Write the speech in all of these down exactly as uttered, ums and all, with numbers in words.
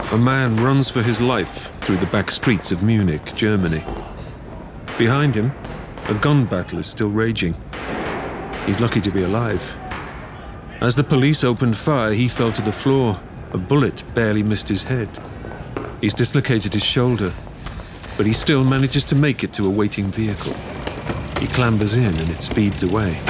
A man runs for his life through the back streets of Munich, Germany. Behind him, a gun battle is still raging. He's lucky to be alive. As the police opened fire, he fell to the floor. A bullet barely missed his head. He's dislocated his shoulder, but he still manages to make it to a waiting vehicle. He clambers in and it speeds away.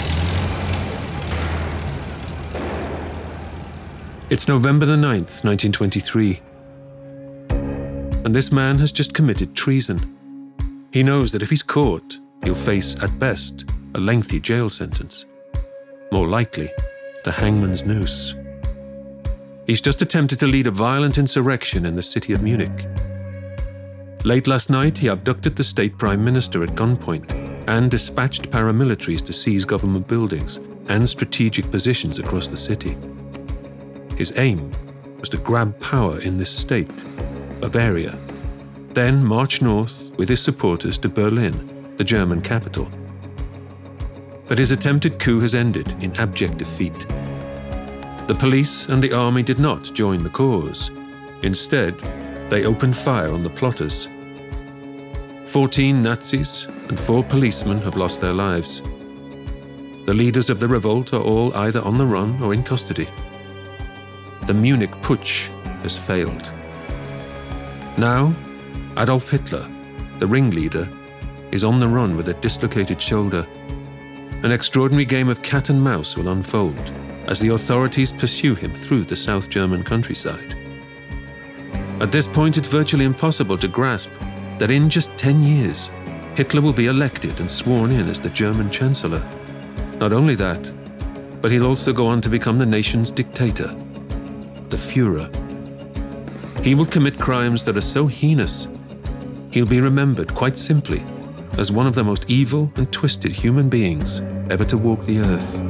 It's November the ninth, nineteen twenty-three. And this man has just committed treason. He knows that if he's caught, he'll face, at best, a lengthy jail sentence. More likely, the hangman's noose. He's just attempted to lead a violent insurrection in the city of Munich. Late last night, he abducted the state prime minister at gunpoint and dispatched paramilitaries to seize government buildings and strategic positions across the city. His aim was to grab power in this state, Bavaria, then march north with his supporters to Berlin, the German capital. But his attempted coup has ended in abject defeat. The police and the army did not join the cause. Instead, they opened fire on the plotters. Fourteen Nazis and four policemen have lost their lives. The leaders of the revolt are all either on the run or in custody. The Munich Putsch has failed. Now, Adolf Hitler, the ringleader, is on the run with a dislocated shoulder. An extraordinary game of cat and mouse will unfold as the authorities pursue him through the South German countryside. At this point, it's virtually impossible to grasp that in just ten years, Hitler will be elected and sworn in as the German Chancellor. Not only that, but he'll also go on to become the nation's dictator, the Führer. He will commit crimes that are so heinous, he'll be remembered quite simply as one of the most evil and twisted human beings ever to walk the earth.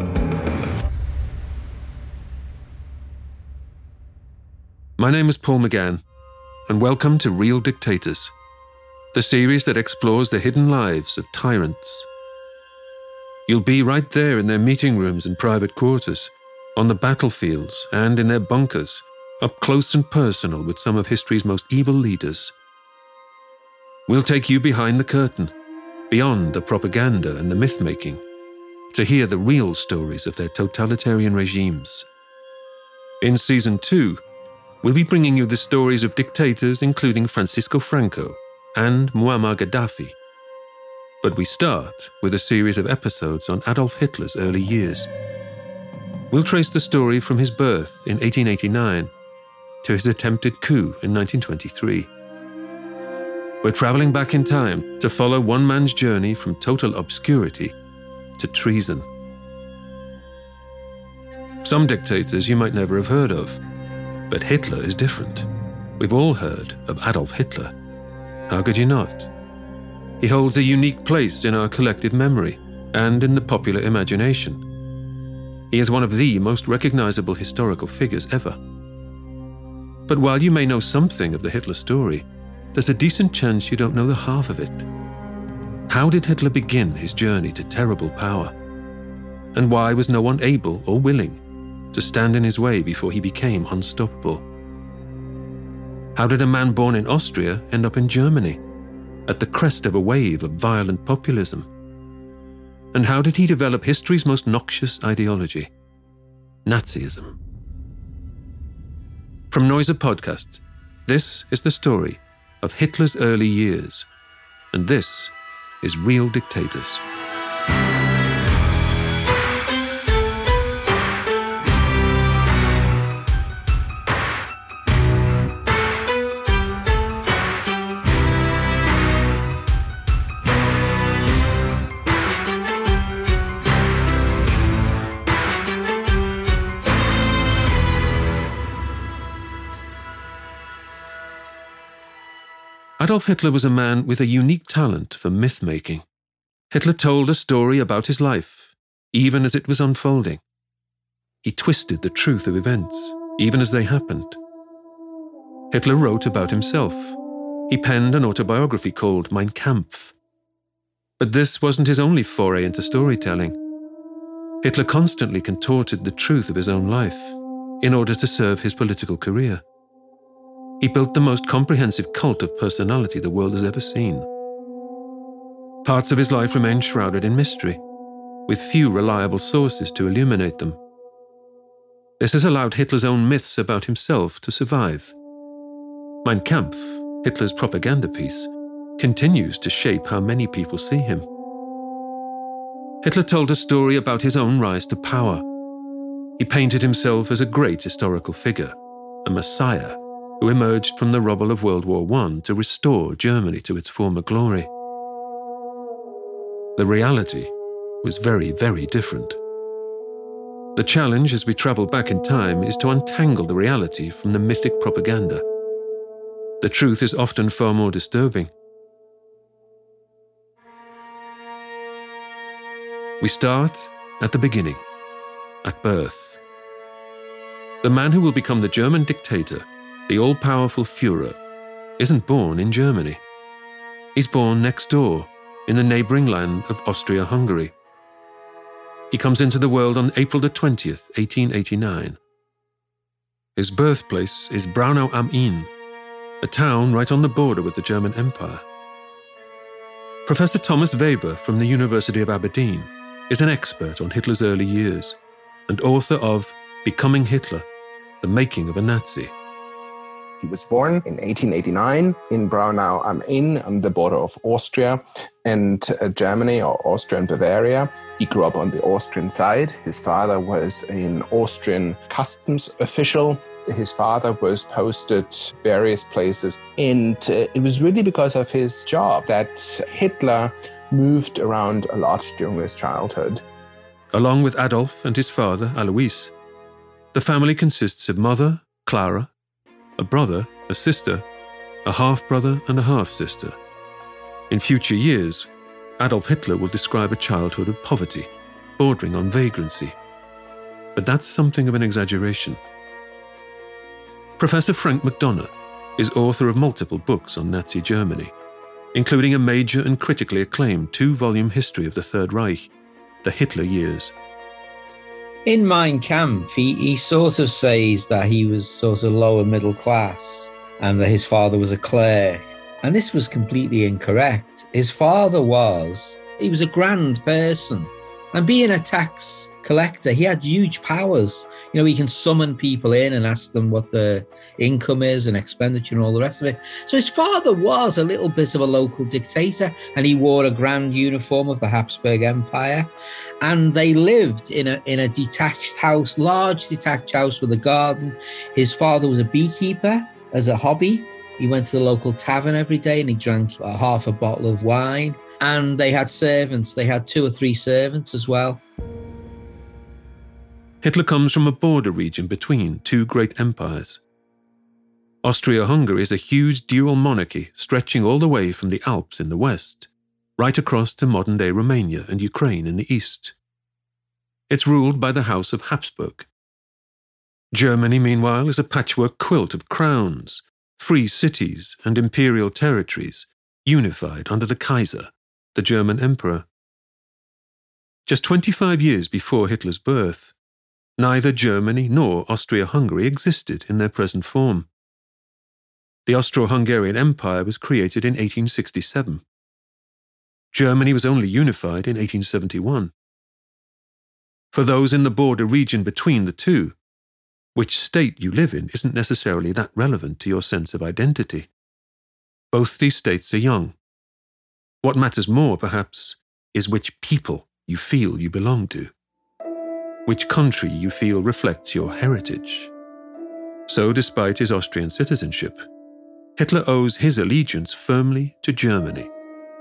My name is Paul McGann, and welcome to Real Dictators, the series that explores the hidden lives of tyrants. You'll be right there in their meeting rooms and private quarters, on the battlefields and in their bunkers, up close and personal with some of history's most evil leaders. We'll take you behind the curtain, beyond the propaganda and the myth-making, to hear the real stories of their totalitarian regimes. In Season two, we'll be bringing you the stories of dictators including Francisco Franco and Muammar Gaddafi. But we start with a series of episodes on Adolf Hitler's early years. We'll trace the story from his birth in eighteen eighty-nine to his attempted coup in nineteen twenty-three. We're traveling back in time to follow one man's journey from total obscurity to treason. Some dictators you might never have heard of, but Hitler is different. We've all heard of Adolf Hitler. How could you not? He holds a unique place in our collective memory and in the popular imagination. He is one of the most recognizable historical figures ever. But while you may know something of the Hitler story, there's a decent chance you don't know the half of it. How did Hitler begin his journey to terrible power? And why was no one able or willing to stand in his way before he became unstoppable? How did a man born in Austria end up in Germany, at the crest of a wave of violent populism? And how did he develop history's most noxious ideology, Nazism? From Noiser Podcasts, this is the story of Hitler's early years, and this is Real Dictators. Adolf Hitler was a man with a unique talent for myth-making. Hitler told a story about his life, even as it was unfolding. He twisted the truth of events, even as they happened. Hitler wrote about himself. He penned an autobiography called Mein Kampf. But this wasn't his only foray into storytelling. Hitler constantly contorted the truth of his own life in order to serve his political career. He built the most comprehensive cult of personality the world has ever seen. Parts of his life remain shrouded in mystery, with few reliable sources to illuminate them. This has allowed Hitler's own myths about himself to survive. Mein Kampf, Hitler's propaganda piece, continues to shape how many people see him. Hitler told a story about his own rise to power. He painted himself as a great historical figure, a messiah who emerged from the rubble of World War One to restore Germany to its former glory. The reality was very, very different. The challenge as we travel back in time is to untangle the reality from the mythic propaganda. The truth is often far more disturbing. We start at the beginning, at birth. The man who will become the German dictator, the all-powerful Führer, isn't born in Germany. He's born next door, in the neighbouring land of Austria-Hungary. He comes into the world on April the twentieth, eighteen eighty-nine. His birthplace is Braunau am Inn, a town right on the border with the German Empire. Professor Thomas Weber from the University of Aberdeen is an expert on Hitler's early years and author of Becoming Hitler, The Making of a Nazi. He was born in eighteen eighty-nine in Braunau am Inn on the border of Austria and uh, Germany, or Austria and Bavaria. He grew up on the Austrian side. His father was an Austrian customs official. His father was posted various places. And uh, it was really because of his job that Hitler moved around a lot during his childhood. Along with Adolf and his father, Alois, the family consists of mother, Clara, a brother, a sister, a half-brother and a half-sister. In future years, Adolf Hitler will describe a childhood of poverty, bordering on vagrancy. But that's something of an exaggeration. Professor Frank McDonough is author of multiple books on Nazi Germany, including a major and critically acclaimed two-volume history of the Third Reich, The Hitler Years. In Mein Kampf, he, he sort of says that he was sort of lower middle class and that his father was a clerk. And this was completely incorrect. His father was, he was a grand person. And being a tax collector, he had huge powers. You know, he can summon people in and ask them what their income is and expenditure and all the rest of it. So his father was a little bit of a local dictator, and he wore a grand uniform of the Habsburg Empire. And they lived in a, in a detached house, large detached house with a garden. His father was a beekeeper as a hobby. He went to the local tavern every day and he drank a half a bottle of wine. And they had servants. They had two or three servants as well. Hitler comes from a border region between two great empires. Austria-Hungary is a huge dual monarchy stretching all the way from the Alps in the west, right across to modern-day Romania and Ukraine in the east. It's ruled by the House of Habsburg. Germany, meanwhile, is a patchwork quilt of crowns, free cities and imperial territories, unified under the Kaiser, the German Emperor. Just twenty-five years before Hitler's birth, neither Germany nor Austria-Hungary existed in their present form. The Austro-Hungarian Empire was created in eighteen sixty-seven. Germany was only unified in eighteen seventy-one. For those in the border region between the two, which state you live in isn't necessarily that relevant to your sense of identity. Both these states are young. What matters more, perhaps, is which people you feel you belong to, which country you feel reflects your heritage. So, despite his Austrian citizenship, Hitler owes his allegiance firmly to Germany.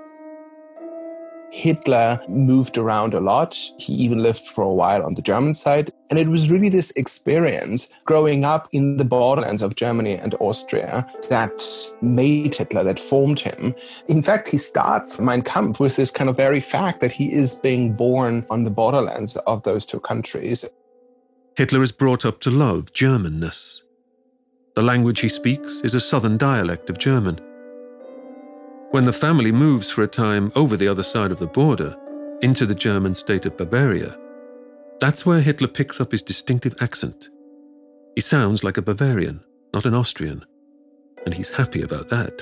Hitler moved around a lot. He even lived for a while on the German side. And it was really this experience growing up in the borderlands of Germany and Austria that made Hitler, that formed him. In fact, he starts Mein Kampf with this kind of very fact that he is being born on the borderlands of those two countries. Hitler is brought up to love Germanness. The language he speaks is a southern dialect of German. When the family moves for a time over the other side of the border, into the German state of Bavaria, that's where Hitler picks up his distinctive accent. He sounds like a Bavarian, not an Austrian. and he's happy about that.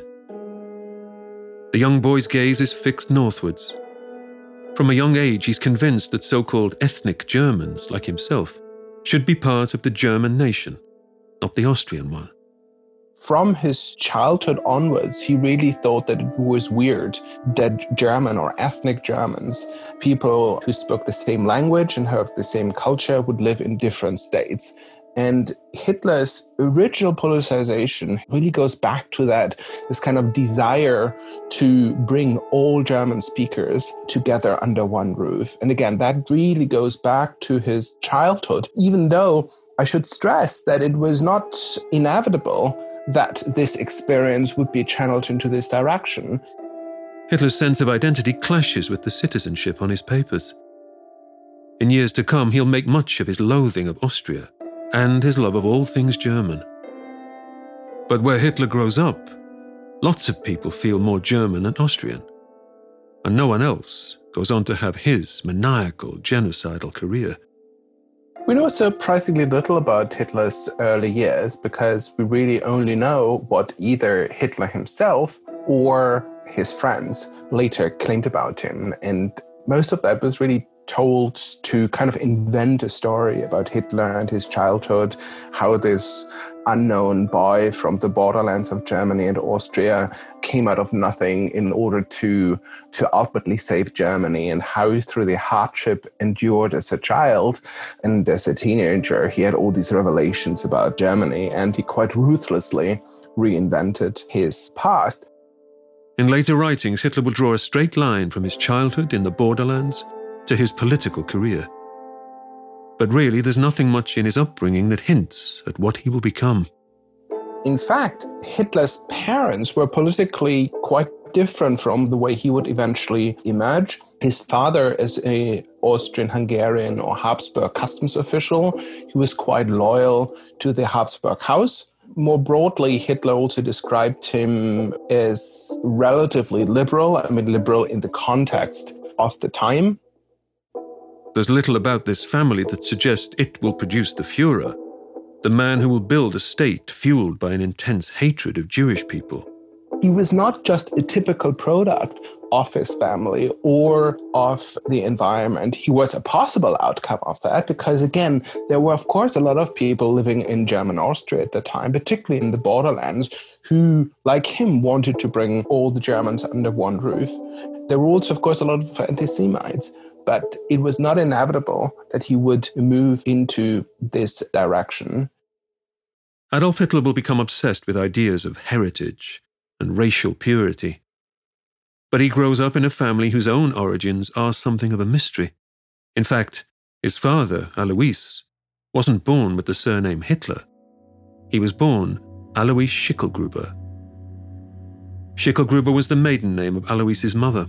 The young boy's gaze is fixed northwards. From a young age, he's convinced that so-called ethnic Germans, like himself, should be part of the German nation, not the Austrian one. From his childhood onwards, he really thought that it was weird that German or ethnic Germans, people who spoke the same language and have the same culture, would live in different states. And Hitler's original politicization really goes back to that, this kind of desire to bring all German speakers together under one roof. And again, that really goes back to his childhood, even though I should stress that it was not inevitable that this experience would be channeled into this direction. Hitler's sense of identity clashes with the citizenship on his papers. In years to come, he'll make much of his loathing of Austria and his love of all things German. But where Hitler grows up, lots of people feel more German than Austrian, and no one else goes on to have his maniacal, genocidal career. We know surprisingly little about Hitler's early years because we really only know what either Hitler himself or his friends later claimed about him. And most of that was really told to kind of invent a story about Hitler and his childhood, how this unknown boy from the borderlands of Germany and Austria came out of nothing in order to, to ultimately save Germany, and how through the hardship endured as a child and as a teenager, he had all these revelations about Germany, and he quite ruthlessly reinvented his past. In later writings, Hitler will draw a straight line from his childhood in the borderlands to his political career. But really, there's nothing much in his upbringing that hints at what he will become. In fact, Hitler's parents were politically quite different from the way he would eventually emerge. His father is an Austrian-Hungarian or Habsburg customs official. He was quite loyal to the Habsburg house. More broadly, Hitler also described him as relatively liberal. I mean, liberal in the context of the time. There's little about this family that suggests it will produce the Führer, the man who will build a state fueled by an intense hatred of Jewish people. He was not just a typical product of his family or of the environment. He was a possible outcome of that because, again, there were, of course, a lot of people living in German Austria at the time, particularly in the borderlands, who, like him, wanted to bring all the Germans under one roof. There were also, of course, a lot of anti-Semites. But it was not inevitable that he would move into this direction. Adolf Hitler will become obsessed with ideas of heritage and racial purity. But he grows up in a family whose own origins are something of a mystery. In fact, his father, Alois, wasn't born with the surname Hitler. He was born Alois Schicklgruber. Schicklgruber was the maiden name of Alois's mother.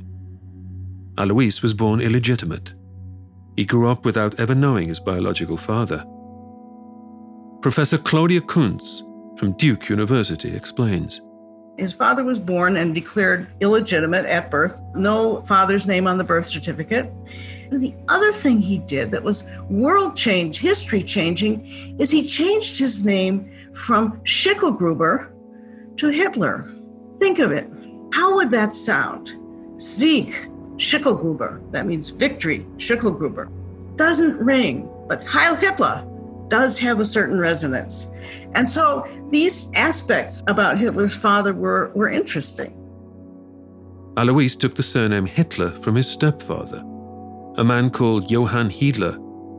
Alois was born illegitimate. He grew up without ever knowing his biological father. Professor Claudia Kuntz from Duke University explains. His father was born and declared illegitimate at birth, no father's name on the birth certificate. And the other thing he did that was world change, history changing, is he changed his name from Schicklgruber to Hitler. Think of it. How would that sound? Sieg, Schicklgruber, that means victory, Schicklgruber. Doesn't ring, but Heil Hitler does have a certain resonance. And so these aspects about Hitler's father were, were interesting. Alois took the surname Hitler from his stepfather, a man called Johann Hiedler.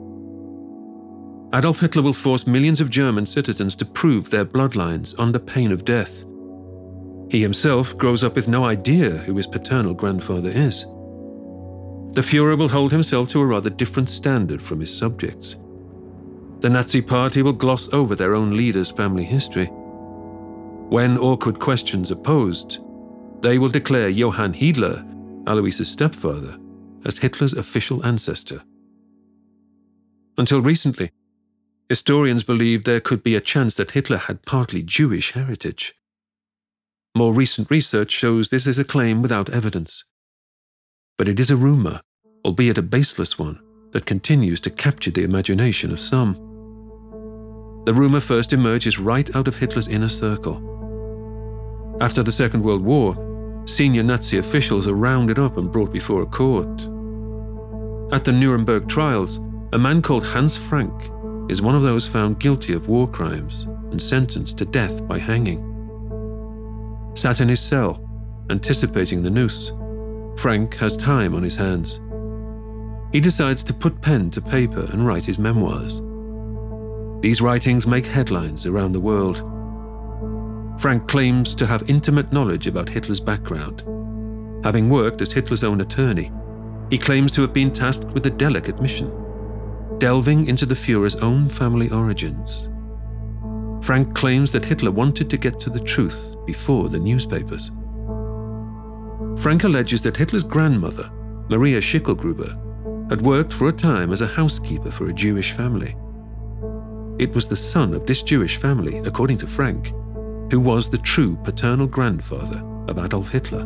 Adolf Hitler will force millions of German citizens to prove their bloodlines under pain of death. He himself grows up with no idea who his paternal grandfather is. The Führer will hold himself to a rather different standard from his subjects. The Nazi Party will gloss over their own leader's family history. When awkward questions are posed, they will declare Johann Hiedler, Alois's stepfather, as Hitler's official ancestor. Until recently, historians believed there could be a chance that Hitler had partly Jewish heritage. More recent research shows this is a claim without evidence. But it is a rumor, albeit a baseless one, that continues to capture the imagination of some. The rumor first emerges right out of Hitler's inner circle. After the Second World War, senior Nazi officials are rounded up and brought before a court. At the Nuremberg trials, a man called Hans Frank is one of those found guilty of war crimes and sentenced to death by hanging. Sat in his cell, anticipating the noose, Frank has time on his hands. He decides to put pen to paper and write his memoirs. These writings make headlines around the world. Frank claims to have intimate knowledge about Hitler's background. Having worked as Hitler's own attorney, he claims to have been tasked with a delicate mission, delving into the Führer's own family origins. Frank claims that Hitler wanted to get to the truth before the newspapers. Frank alleges that Hitler's grandmother, Maria Schicklgruber, had worked for a time as a housekeeper for a Jewish family. It was the son of this Jewish family, according to Frank, who was the true paternal grandfather of Adolf Hitler.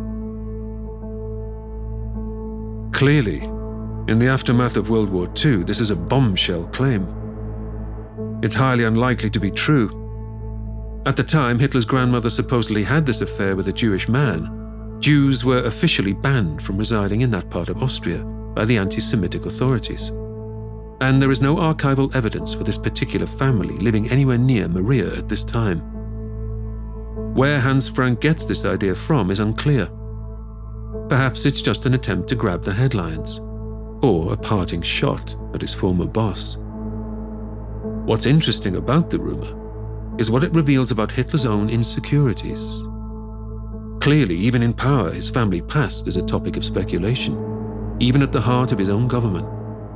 Clearly, in the aftermath of World War Two, this is a bombshell claim. It's highly unlikely to be true. At the time Hitler's grandmother supposedly had this affair with a Jewish man, Jews were officially banned from residing in that part of Austria by the anti-Semitic authorities. And there is no archival evidence for this particular family living anywhere near Maria at this time. Where Hans Frank gets this idea from is unclear. Perhaps it's just an attempt to grab the headlines, or a parting shot at his former boss. What's interesting about the rumor is what it reveals about Hitler's own insecurities. Clearly, even in power, his family past is a topic of speculation, even at the heart of his own government.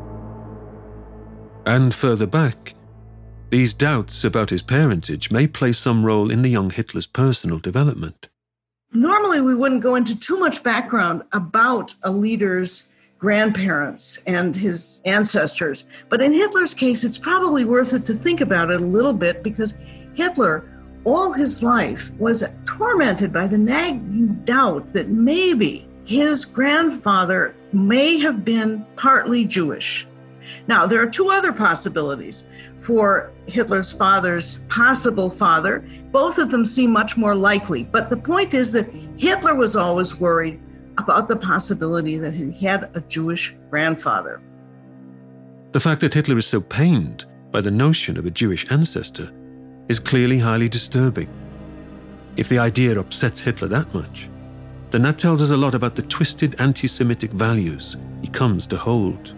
And further back, these doubts about his parentage may play some role in the young Hitler's personal development. Normally, we wouldn't go into too much background about a leader's grandparents and his ancestors. But in Hitler's case, it's probably worth it to think about it a little bit, because Hitler, all his life, was tormented by the nagging doubt that maybe his grandfather may have been partly Jewish. Now, there are two other possibilities for Hitler's father's possible father. Both of them seem much more likely. But the point is that Hitler was always worried about the possibility that he had a Jewish grandfather. The fact that Hitler is so pained by the notion of a Jewish ancestor is clearly highly disturbing. If the idea upsets Hitler that much, then that tells us a lot about the twisted anti-Semitic values he comes to hold.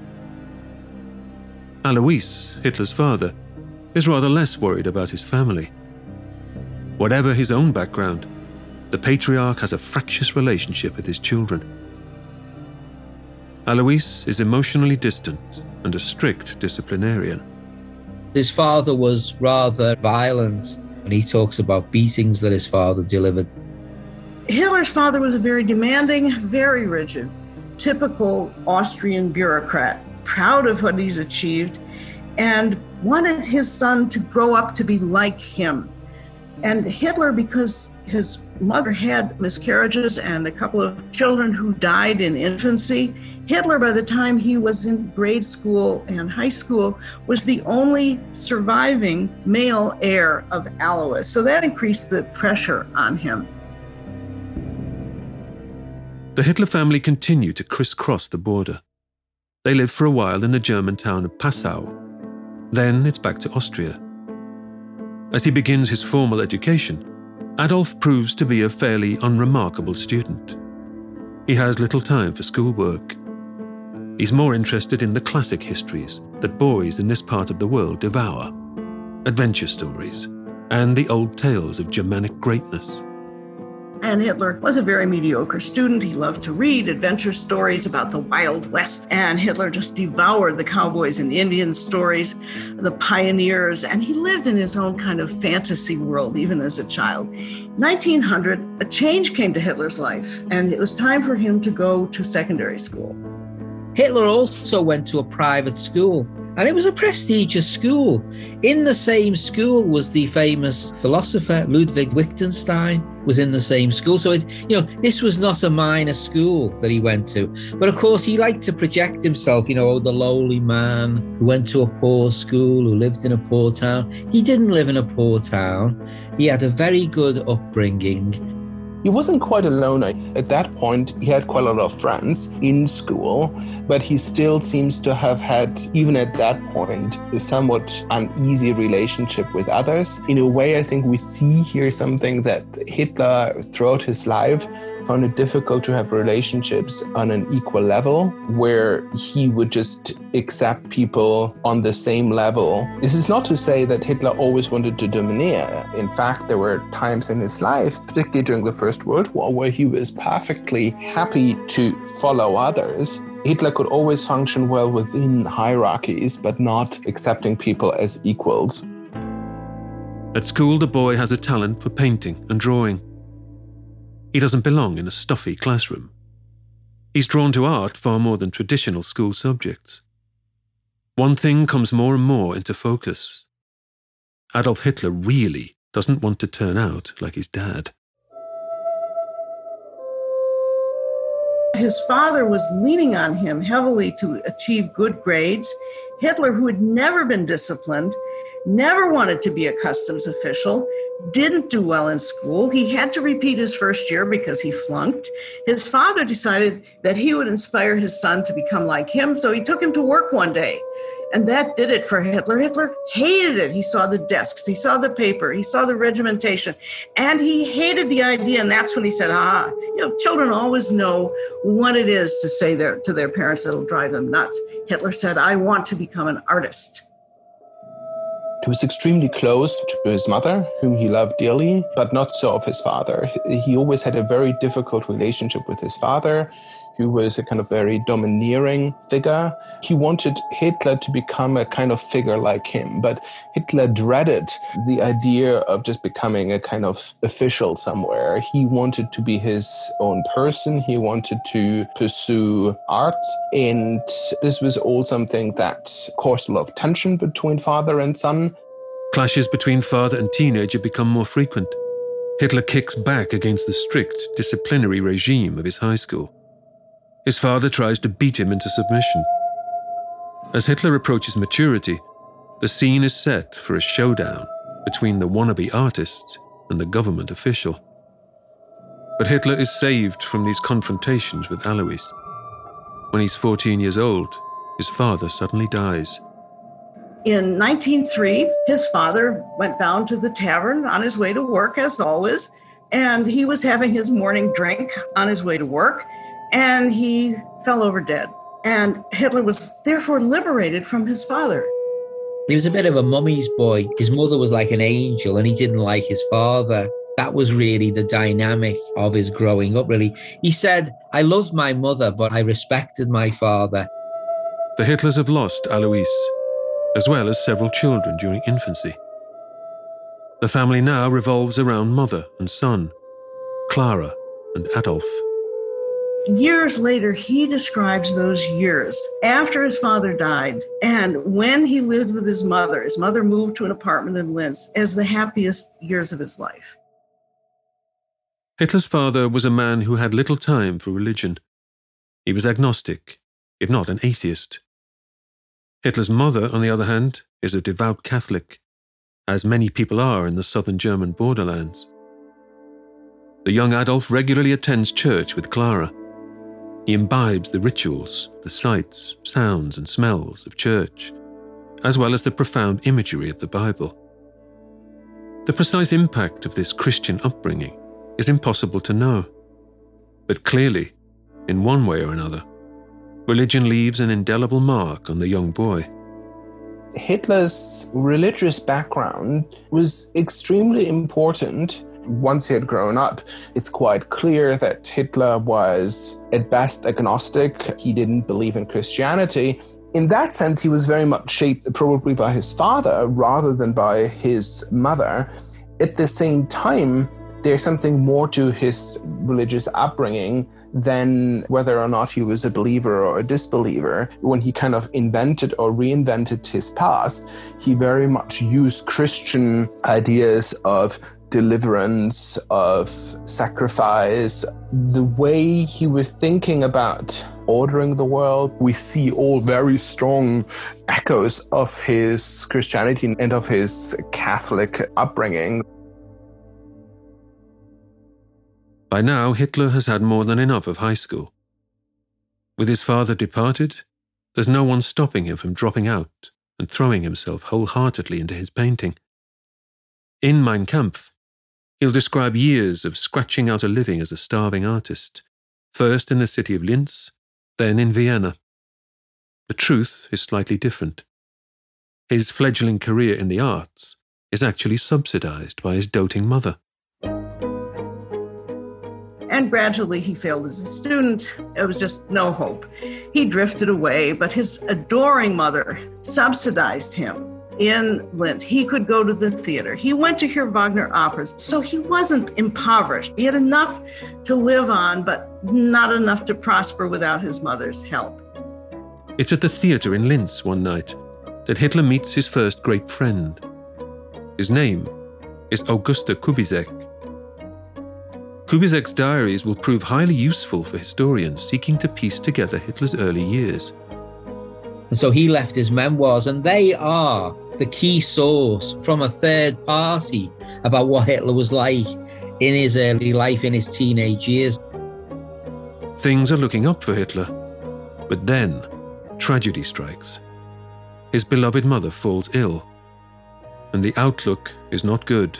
Alois, Hitler's father, is rather less worried about his family. Whatever his own background, the patriarch has a fractious relationship with his children. Alois is emotionally distant and a strict disciplinarian. His father was rather violent, and he talks about beatings that his father delivered. Hitler's father was a very demanding, very rigid, typical Austrian bureaucrat, proud of what he's achieved, and wanted his son to grow up to be like him. And Hitler, because his mother had miscarriages and a couple of children who died in infancy, Hitler, by the time he was in grade school and high school, was the only surviving male heir of Alois. So that increased the pressure on him. The Hitler family continued to crisscross the border. They lived for a while in the German town of Passau. Then it's back to Austria. As he begins his formal education, Adolf proves to be a fairly unremarkable student. He has little time for schoolwork. He's more interested in the classic histories that boys in this part of the world devour, adventure stories, and the old tales of Germanic greatness. And Hitler was a very mediocre student. He loved to read adventure stories about the Wild West. And Hitler just devoured the cowboys and Indian stories, the pioneers, and he lived in his own kind of fantasy world, even as a child. nineteen hundred, a change came to Hitler's life, and it was time for him to go to secondary school. Hitler also went to a private school, and it was a prestigious school. In the same school was the famous philosopher Ludwig Wittgenstein, was in the same school. So, it, you know, this was not a minor school that he went to. But of course, he liked to project himself, you know, oh, the lowly man who went to a poor school, who lived in a poor town. He didn't live in a poor town. He had a very good upbringing. He wasn't quite alone. At that point, he had quite a lot of friends in school, but he still seems to have had, even at that point, a somewhat uneasy relationship with others. In a way, I think we see here something that Hitler, throughout his life, found it difficult to have relationships on an equal level, where he would just accept people on the same level. This is not to say that Hitler always wanted to domineer. In fact, there were times in his life, particularly during the First World War, where he was perfectly happy to follow others. Hitler could always function well within hierarchies, but not accepting people as equals. At school, the boy has a talent for painting and drawing. He doesn't belong in a stuffy classroom. He's drawn to art far more than traditional school subjects. One thing comes more and more into focus. Adolf Hitler really doesn't want to turn out like his dad. His father was leaning on him heavily to achieve good grades. Hitler, who had never been disciplined, never wanted to be a customs official, didn't do well in school. He had to repeat his first year because he flunked. His father decided that he would inspire his son to become like him, so he took him to work one day. And that did it for Hitler. Hitler hated it. He saw the desks, he saw the paper, he saw the regimentation, and he hated the idea. And that's when he said, ah, you know, children always know what it is to say their, to their parents that'll drive them nuts. Hitler said, I want to become an artist. He was extremely close to his mother, whom he loved dearly, but not so of his father. He always had a very difficult relationship with his father, who was a kind of very domineering figure. He wanted Hitler to become a kind of figure like him, but Hitler dreaded the idea of just becoming a kind of official somewhere. He wanted to be his own person. He wanted to pursue arts. And this was all something that caused a lot of tension between father and son. Clashes between father and teenager become more frequent. Hitler kicks back against the strict disciplinary regime of his high school. His father tries to beat him into submission. As Hitler approaches maturity, the scene is set for a showdown between the wannabe artist and the government official. But Hitler is saved from these confrontations with Alois. When he's fourteen years old, his father suddenly dies. In nineteen oh three, his father went down to the tavern on his way to work, as always, and he was having his morning drink on his way to work, and he fell over dead. And Hitler was therefore liberated from his father. He was a bit of a mummy's boy. His mother was like an angel, and he didn't like his father. That was really the dynamic of his growing up, really. He said, I loved my mother, but I respected my father. The Hitlers have lost Alois, as well as several children during infancy. The family now revolves around mother and son, Clara and Adolf. Years later, he describes those years after his father died and when he lived with his mother. His mother moved to an apartment in Linz as the happiest years of his life. Hitler's father was a man who had little time for religion. He was agnostic, if not an atheist. Hitler's mother, on the other hand, is a devout Catholic, as many people are in the southern German borderlands. The young Adolf regularly attends church with Clara. He imbibes the rituals, the sights, sounds, and smells of church, as well as the profound imagery of the Bible. The precise impact of this Christian upbringing is impossible to know, but clearly, in one way or another, religion leaves an indelible mark on the young boy. Hitler's religious background was extremely important. Once he had grown up, it's quite clear that Hitler was at best agnostic. He didn't believe in Christianity. In that sense, he was very much shaped probably by his father rather than by his mother. At the same time, there's something more to his religious upbringing than whether or not he was a believer or a disbeliever. When he kind of invented or reinvented his past, he very much used Christian ideas of deliverance, of sacrifice. The way he was thinking about ordering the world, we see all very strong echoes of his Christianity and of his Catholic upbringing. By now, Hitler has had more than enough of high school. With his father departed, there's no one stopping him from dropping out and throwing himself wholeheartedly into his painting. In Mein Kampf, he'll describe years of scratching out a living as a starving artist, first in the city of Linz, then in Vienna. The truth is slightly different. His fledgling career in the arts is actually subsidized by his doting mother. And gradually he failed as a student. It was just no hope. He drifted away, but his adoring mother subsidized him in Linz. He could go to the theater. He went to hear Wagner operas. So he wasn't impoverished. He had enough to live on, but not enough to prosper without his mother's help. It's at the theater in Linz one night that Hitler meets his first great friend. His name is Auguste Kubizek. Kubizek's diaries will prove highly useful for historians seeking to piece together Hitler's early years. And so he left his memoirs, and they are the key source from a third party about what Hitler was like in his early life, in his teenage years. Things are looking up for Hitler, but then tragedy strikes. His beloved mother falls ill, and the outlook is not good.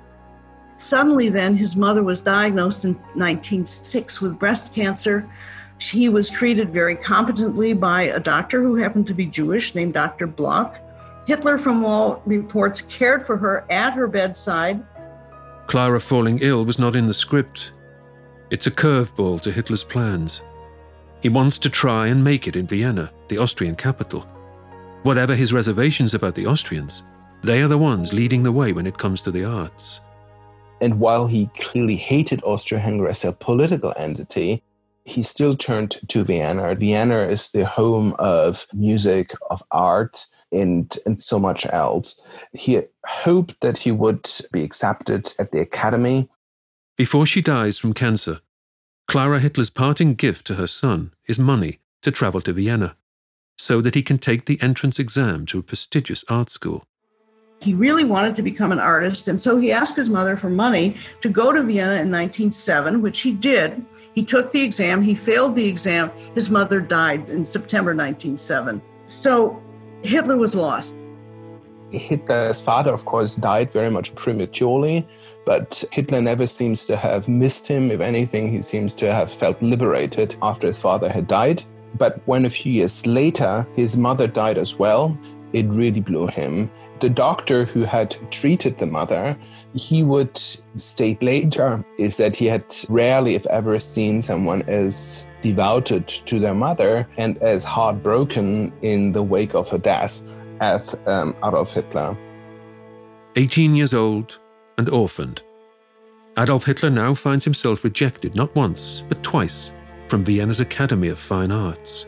Suddenly then, his mother was diagnosed in nineteen oh six with breast cancer. He was treated very competently by a doctor who happened to be Jewish, named Doctor Bloch. Hitler, from all reports, cared for her at her bedside. Clara falling ill was not in the script. It's a curveball to Hitler's plans. He wants to try and make it in Vienna, the Austrian capital. Whatever his reservations about the Austrians, they are the ones leading the way when it comes to the arts. And while he clearly hated Austria-Hungary as a political entity, he still turned to Vienna. Vienna is the home of music, of art, and, and so much else. He hoped that he would be accepted at the academy. Before she dies from cancer, Clara Hitler's parting gift to her son is money to travel to Vienna, so that he can take the entrance exam to a prestigious art school. He really wanted to become an artist, and so he asked his mother for money to go to Vienna in nineteen oh seven, which he did. He took the exam, he failed the exam. His mother died in September nineteen oh seven. So Hitler was lost. Hitler's father, of course, died very much prematurely, but Hitler never seems to have missed him. If anything, he seems to have felt liberated after his father had died. But when a few years later, his mother died as well, it really blew him. The doctor who had treated the mother, he would state later, is that he had rarely, if ever, seen someone as devoted to their mother and as heartbroken in the wake of her death as um, Adolf Hitler. eighteen years old and orphaned, Adolf Hitler now finds himself rejected not once, but twice from Vienna's Academy of Fine Arts.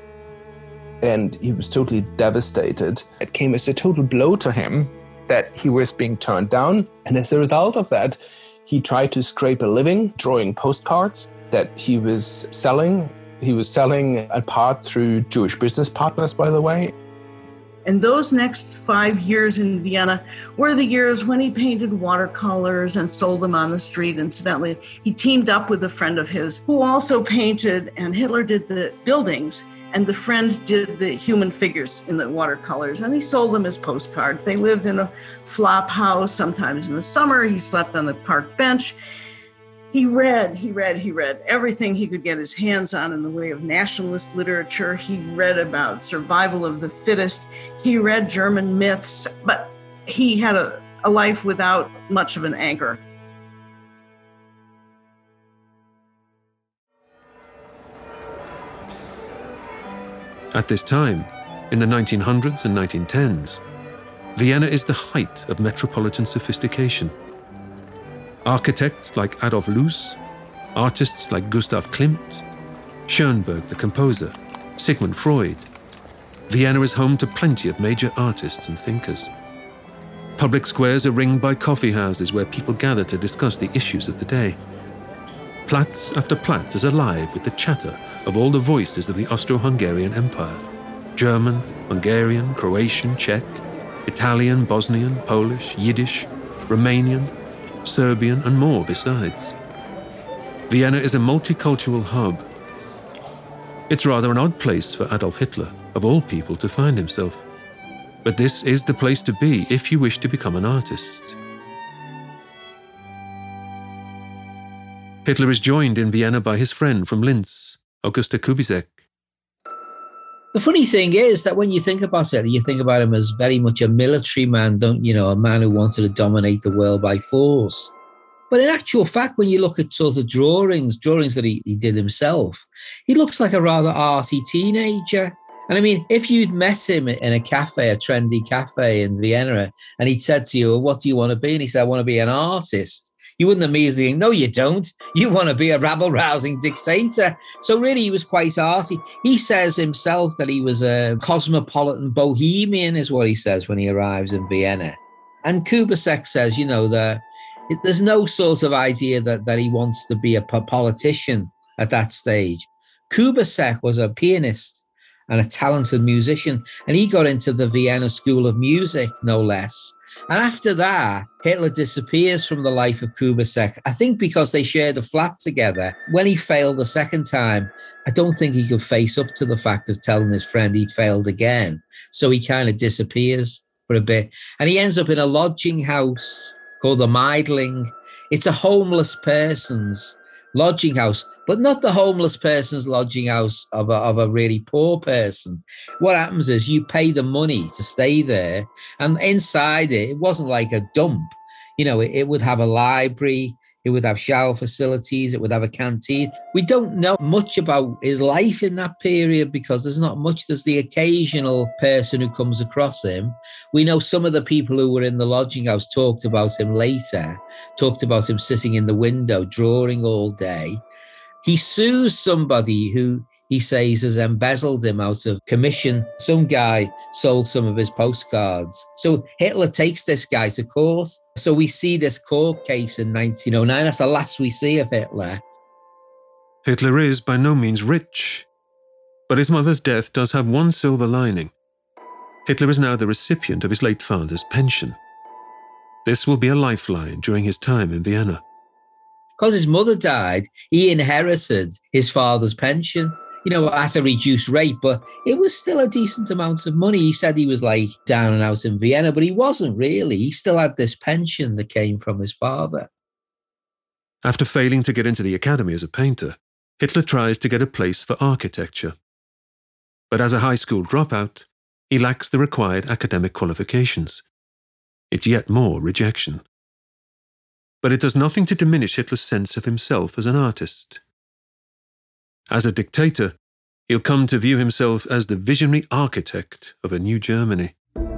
And he was totally devastated. It came as a total blow to him that he was being turned down. And as a result of that, he tried to scrape a living drawing postcards that he was selling. He was selling a part through Jewish business partners, by the way. And those next five years in Vienna were the years when he painted watercolors and sold them on the street. Incidentally, he teamed up with a friend of his who also painted, and Hitler did the buildings. And the friend did the human figures in the watercolors, and he sold them as postcards. They lived in a flop house. Sometimes in the summer, he slept on the park bench. He read, he read, he read everything he could get his hands on in the way of nationalist literature. He read about survival of the fittest. He read German myths, but he had a, a life without much of an anchor. At this time, in the nineteen hundreds and nineteen tens, Vienna is the height of metropolitan sophistication. Architects like Adolf Loos, artists like Gustav Klimt, Schoenberg the composer, Sigmund Freud. Vienna is home to plenty of major artists and thinkers. Public squares are ringed by coffee houses where people gather to discuss the issues of the day. Platz after Platz is alive with the chatter of all the voices of the Austro-Hungarian Empire. German, Hungarian, Croatian, Czech, Italian, Bosnian, Polish, Yiddish, Romanian, Serbian, and more besides. Vienna is a multicultural hub. It's rather an odd place for Adolf Hitler, of all people, to find himself. But this is the place to be if you wish to become an artist. Hitler is joined in Vienna by his friend from Linz, Augusta Kubizek. The funny thing is that when you think about it, you think about him as very much a military man, don't you know, a man who wanted to dominate the world by force. But in actual fact, when you look at sort of drawings, drawings that he, he did himself, he looks like a rather arty teenager. And I mean, if you'd met him in a cafe, a trendy cafe in Vienna, and he'd said to you, well, what do you want to be? And he said, I want to be an artist. You wouldn't immediately think, no, you don't. You want to be a rabble-rousing dictator. So really, he was quite arty. He says himself that he was a cosmopolitan bohemian, is what he says when he arrives in Vienna. And Kubizek says, you know, the, it, there's no sort of idea that, that he wants to be a politician at that stage. Kubizek was a pianist and a talented musician, and he got into the Vienna School of Music, no less. And after that, Hitler disappears from the life of Kubizek, I think because they shared a flat together. When he failed the second time, I don't think he could face up to the fact of telling his friend he'd failed again. So he kind of disappears for a bit. And he ends up in a lodging house called the Meidling. It's a homeless person's lodging house, but not the homeless person's lodging house of a, of a really poor person. What happens is you pay the money to stay there, and inside it, it wasn't like a dump. You know, it, it would have a library, it would have shower facilities, it would have a canteen. We don't know much about his life in that period because there's not much. There's the occasional person who comes across him. We know some of the people who were in the lodging house talked about him later, talked about him sitting in the window, drawing all day. He sues somebody who he says has embezzled him out of commission. Some guy sold some of his postcards. So Hitler takes this guy to court. So we see this court case in nineteen oh nine. That's the last we see of Hitler. Hitler is by no means rich, but his mother's death does have one silver lining. Hitler is now the recipient of his late father's pension. This will be a lifeline during his time in Vienna. Because his mother died, he inherited his father's pension. You know, at a reduced rate, but it was still a decent amount of money. He said he was like down and out in Vienna, but he wasn't really. He still had this pension that came from his father. After failing to get into the academy as a painter, Hitler tries to get a place for architecture. But as a high school dropout, he lacks the required academic qualifications. It's yet more rejection. But it does nothing to diminish Hitler's sense of himself as an artist. As a dictator, he'll come to view himself as the visionary architect of a new Germany.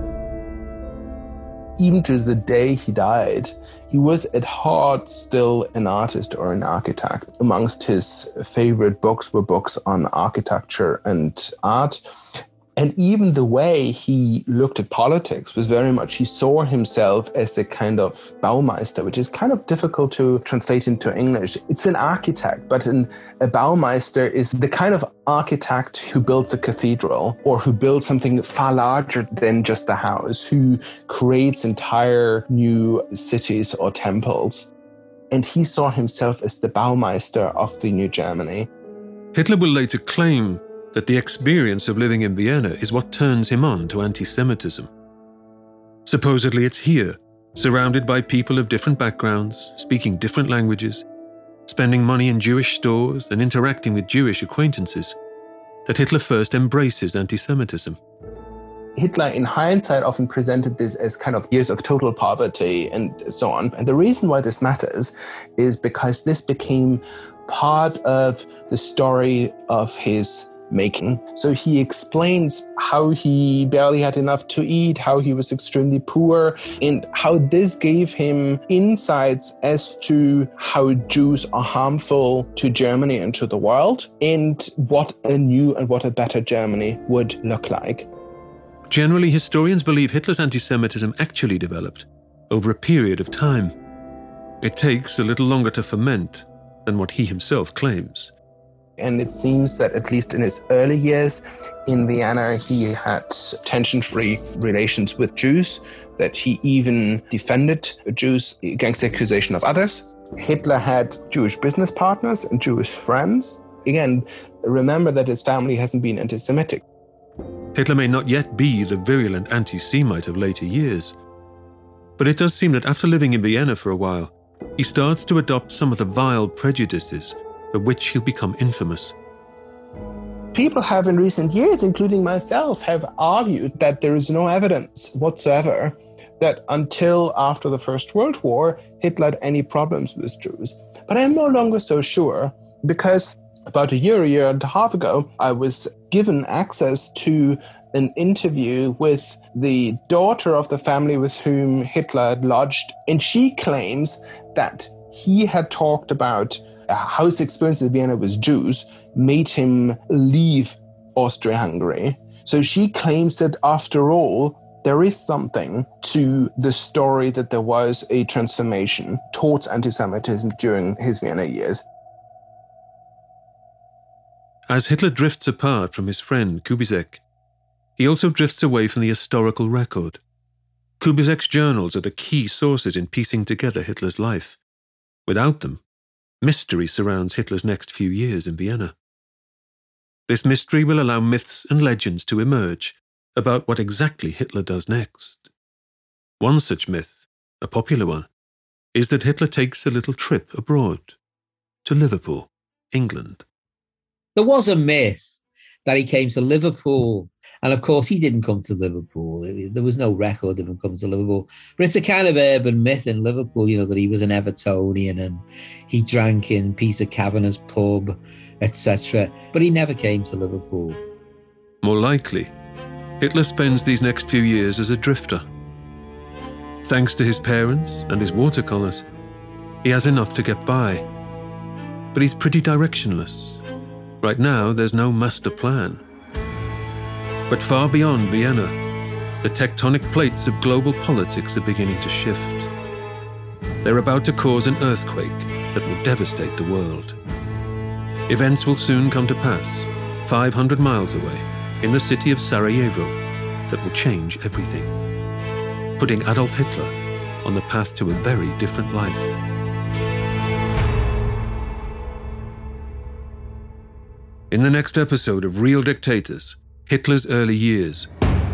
Even to the day he died, he was at heart still an artist or an architect. Amongst his favorite books were books on architecture and art. And even the way he looked at politics was very much, he saw himself as a kind of Baumeister, which is kind of difficult to translate into English. It's an architect, but an, a Baumeister is the kind of architect who builds a cathedral or who builds something far larger than just a house, who creates entire new cities or temples. And he saw himself as the Baumeister of the new Germany. Hitler will later claim that the experience of living in Vienna is what turns him on to anti-Semitism. Supposedly it's here, surrounded by people of different backgrounds, speaking different languages, spending money in Jewish stores and interacting with Jewish acquaintances, that Hitler first embraces anti-Semitism. Hitler, in hindsight, often presented this as kind of years of total poverty and so on. And the reason why this matters is because this became part of the story of his making. So he explains how he barely had enough to eat, how he was extremely poor, and how this gave him insights as to how Jews are harmful to Germany and to the world, and what a new and what a better Germany would look like. Generally, historians believe Hitler's anti-Semitism actually developed over a period of time. It takes a little longer to ferment than what he himself claims. And it seems that at least in his early years in Vienna, he had tension-free relations with Jews, that he even defended Jews against the accusation of others. Hitler had Jewish business partners and Jewish friends. Again, remember that his family hasn't been anti-Semitic. Hitler may not yet be the virulent anti-Semite of later years, but it does seem that after living in Vienna for a while, he starts to adopt some of the vile prejudices for which he'll become infamous. People have in recent years, including myself, have argued that there is no evidence whatsoever that until after the First World War, Hitler had any problems with Jews. But I'm no longer so sure, because about a year, a year and a half ago, I was given access to an interview with the daughter of the family with whom Hitler had lodged, and she claims that he had talked about how his experience in Vienna with Jews made him leave Austria-Hungary. So she claims that after all, there is something to the story that there was a transformation towards anti-Semitism during his Vienna years. As Hitler drifts apart from his friend Kubizek, he also drifts away from the historical record. Kubizek's journals are the key sources in piecing together Hitler's life. Without them, mystery surrounds Hitler's next few years in Vienna. This mystery will allow myths and legends to emerge about what exactly Hitler does next. One such myth, a popular one, is that Hitler takes a little trip abroad, to Liverpool, England. There was a myth that he came to Liverpool, and of course he didn't come to Liverpool. There was no record of him coming to Liverpool. But it's a kind of urban myth in Liverpool, you know, that he was an Evertonian and he drank in Peter Kavanagh's pub, et cetera. But he never came to Liverpool. More likely, Hitler spends these next few years as a drifter. Thanks to his parents and his watercolours, he has enough to get by. But he's pretty directionless. Right now, there's no master plan. But far beyond Vienna, the tectonic plates of global politics are beginning to shift. They're about to cause an earthquake that will devastate the world. Events will soon come to pass, five hundred miles away, in the city of Sarajevo, that will change everything, putting Adolf Hitler on the path to a very different life. In the next episode of Real Dictators, Hitler's early years.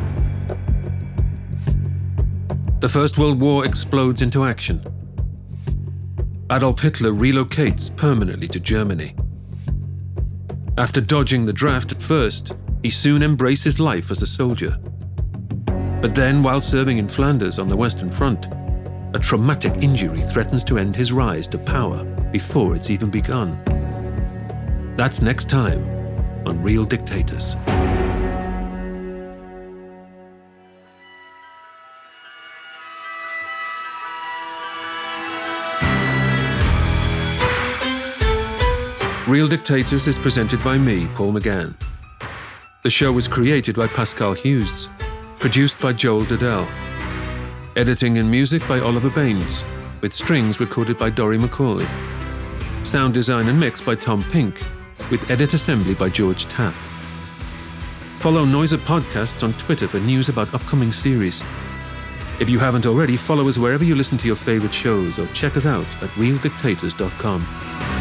The First World War explodes into action. Adolf Hitler relocates permanently to Germany. After dodging the draft at first, he soon embraces life as a soldier. But then, while serving in Flanders on the Western Front, a traumatic injury threatens to end his rise to power before it's even begun. That's next time on Real Dictators. Real Dictators is presented by me, Paul McGann. The show was created by Pascal Hughes, produced by Joel Dudell. Editing and music by Oliver Baines, with strings recorded by Dory McCauley. Sound design and mix by Tom Pink, with edit assembly by George Tapp. Follow Noiser Podcasts on Twitter for news about upcoming series. If you haven't already, follow us wherever you listen to your favorite shows or check us out at real dictators dot com.